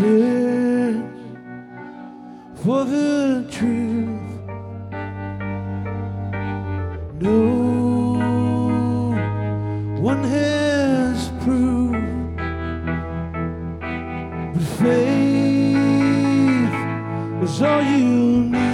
stand for the truth. No one has proved, but faith is all you need.